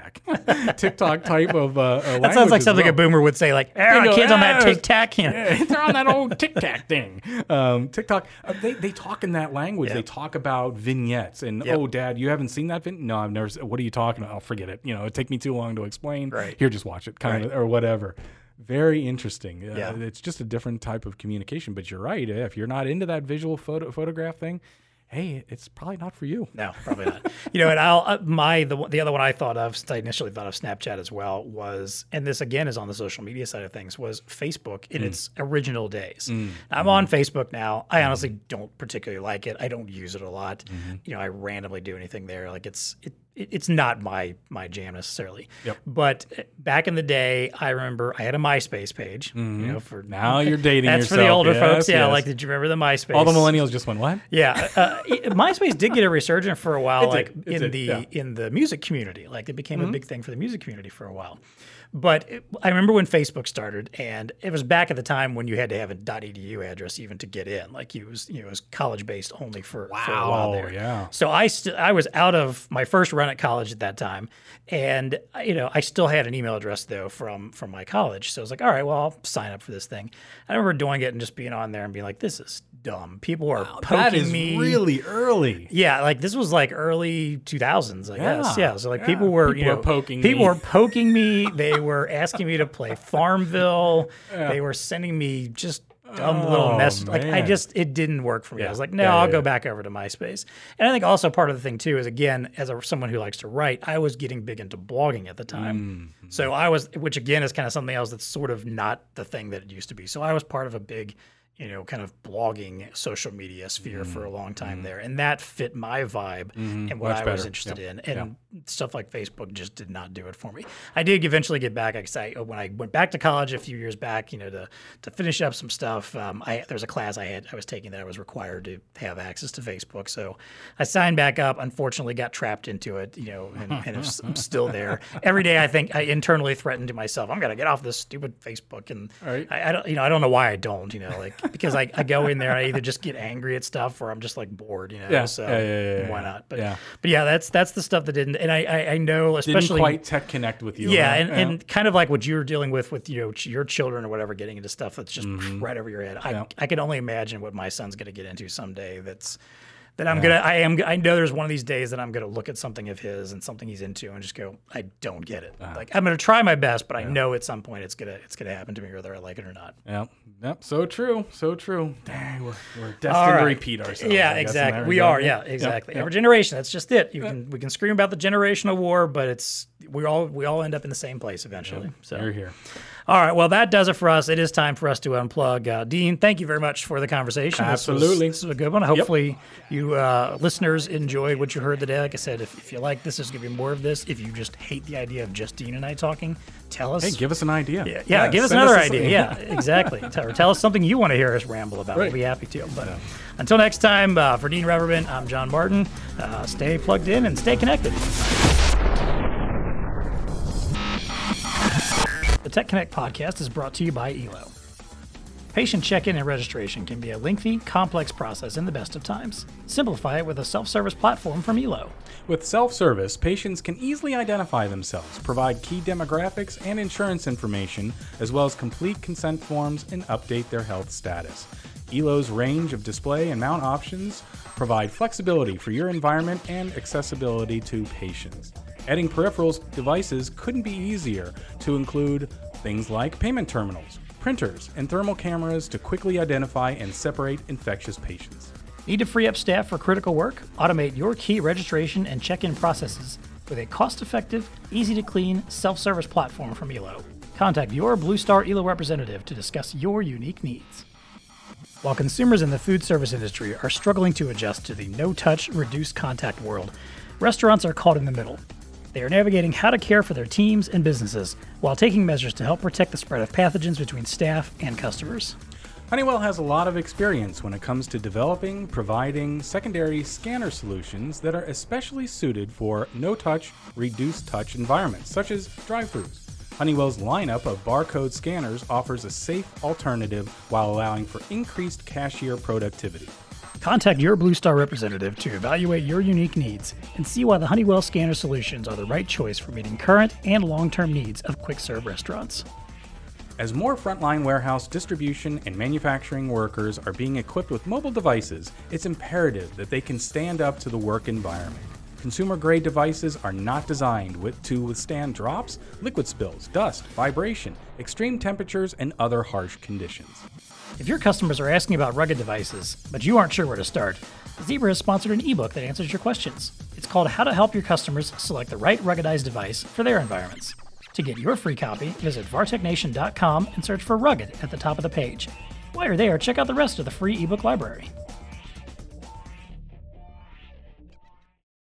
of language. That sounds like something a boomer would say, like, kids on that TikTok. They're on that old TikTok thing. TikTok, they talk in that language. They talk about vignettes and, oh, Dad, you haven't seen that No, I've never. What are you talking about? I'll forget it. It'd take me too long to explain. Right. Here, just watch it, kind of, or whatever. Very interesting. It's just a different type of communication. But you're right. If you're not into that visual photograph thing, hey, it's probably not for you. No, probably not. And the other one I thought of, since I initially thought of Snapchat as well, was, and this again is on the social media side of things, was Facebook in its original days. I'm on Facebook now. I honestly don't particularly like it. I don't use it a lot. I randomly do anything there. Like it's not my jam necessarily. Yep. But back in the day, I remember I had a MySpace page. For now you're dating that's yourself. For the older folks. Yeah, like, did you remember the MySpace? All the millennials just went, what? Yeah. MySpace did get a resurgence for a while, in the music community. Like, it became a big thing for the music community for a while. But I remember when Facebook started, and it was back at the time when you had to have a .edu address even to get in. Like, it was college based only for a while there. Yeah. So I was out of my first run at college at that time, and I still had an email address though from my college. So I was like, all right, well, I'll sign up for this thing. I remember doing it and just being on there and being like, this is dumb. People are poking me. That is really early. Yeah, like this was like early 2000s, I guess. Yeah, so like people were poking me. People were poking me. They were asking me to play Farmville. They were sending me just dumb little message. Like it didn't work for me. I was like, no, I'll go back over to MySpace. And I think also part of the thing too is, again, as someone who likes to write, I was getting big into blogging at the time. So I was, which again is kind of something else that's sort of not the thing that it used to be. So I was part of a big, kind of blogging social media sphere for a long time there. And that fit my vibe and what I was interested in. And stuff like Facebook just did not do it for me. I did eventually get back. When I went back to college a few years back, to finish up some stuff, there's a class I was taking that I was required to have access to Facebook. So I signed back up, unfortunately got trapped into it, and I'm still there. Every day I think I internally threaten to myself, I'm going to get off this stupid Facebook. And I don't know why I don't, because I go in there, I either just get angry at stuff or I'm just like bored, so why not? But that's the stuff that didn't, and I know especially didn't quite tech connect with you. Yeah, and kind of like what you're dealing with your children or whatever, getting into stuff that's just right over your head. I can only imagine what my son's going to get into someday. I know there's one of these days that I'm going to look at something of his and something he's into and just go, I don't get it. Like I'm going to try my best, but I know at some point it's gonna happen to me whether I like it or not. Yep. So true. Dang, we're destined to repeat ourselves. Yeah, exactly. We are. Yeah, exactly. Every generation. That's just it. We can scream about the generational war, but we all end up in the same place eventually. So you're here. All right. Well, that does it for us. It is time for us to unplug. Dean, thank you very much for the conversation. Absolutely. This was a good one. Hopefully you listeners enjoyed what you heard today. Like I said, if you like this, there's going to be more of this. If you just hate the idea of just Dean and I talking, tell us. Hey, give us an idea. Yeah, give us another idea. Yeah, exactly. Tell us something you want to hear us ramble about. We'll be happy to. But until next time, for Dean Reverman, I'm John Martin. Stay plugged in and stay connected. The Tech Connect podcast is brought to you by Elo. Patient check-in and registration can be a lengthy, complex process in the best of times. Simplify it with a self-service platform from Elo. With self-service, patients can easily identify themselves, provide key demographics and insurance information, as well as complete consent forms and update their health status. Elo's range of display and mount options provide flexibility for your environment and accessibility to patients. Adding peripherals devices couldn't be easier to include things like payment terminals, printers, and thermal cameras to quickly identify and separate infectious patients. Need to free up staff for critical work? Automate your key registration and check-in processes with a cost-effective, easy-to-clean, self-service platform from Elo. Contact your Blue Star Elo representative to discuss your unique needs. While consumers in the food service industry are struggling to adjust to the no-touch, reduced-contact world, restaurants are caught in the middle. They are navigating how to care for their teams and businesses while taking measures to help protect the spread of pathogens between staff and customers. Honeywell has a lot of experience when it comes to developing, providing secondary scanner solutions that are especially suited for no-touch, reduced-touch environments, such as drive-thrus. Honeywell's lineup of barcode scanners offers a safe alternative while allowing for increased cashier productivity. Contact your Blue Star representative to evaluate your unique needs and see why the Honeywell scanner solutions are the right choice for meeting current and long-term needs of quick-serve restaurants. As more frontline warehouse distribution and manufacturing workers are being equipped with mobile devices, it's imperative that they can stand up to the work environment. Consumer-grade devices are not designed to withstand drops, liquid spills, dust, vibration, extreme temperatures, and other harsh conditions. If your customers are asking about rugged devices, but you aren't sure where to start, Zebra has sponsored an ebook that answers your questions. It's called How to Help Your Customers Select the Right Ruggedized Device for Their Environments. To get your free copy, visit vartechnation.com and search for Rugged at the top of the page. While you're there, check out the rest of the free ebook library.